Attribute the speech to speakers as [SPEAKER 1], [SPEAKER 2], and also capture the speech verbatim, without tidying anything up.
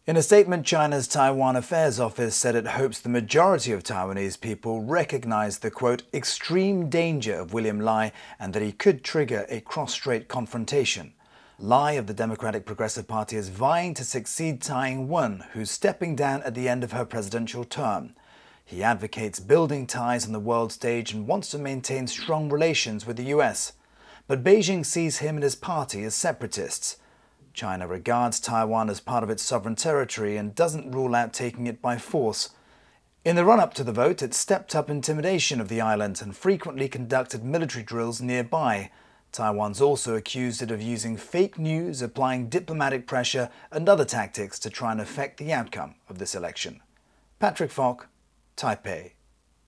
[SPEAKER 1] In a statement, China's Taiwan Affairs Office said it hopes the majority of Taiwanese people recognize the, quote, extreme danger of William Lai and that he could trigger a cross-strait confrontation. Lai of the Democratic Progressive Party is vying to succeed Tsai Ing-wen, who's stepping down at the end of her presidential term. He advocates building ties on the world stage and wants to maintain strong relations with the U S. But Beijing sees him and his party as separatists. China regards Taiwan as part of its sovereign territory and doesn't rule out taking it by force. In the run-up to the vote, it stepped up intimidation of the island and frequently conducted military drills nearby. Taiwan's also accused it of using fake news, applying diplomatic pressure and other tactics to try and affect the outcome of this election. Patrick Falk, Taipei.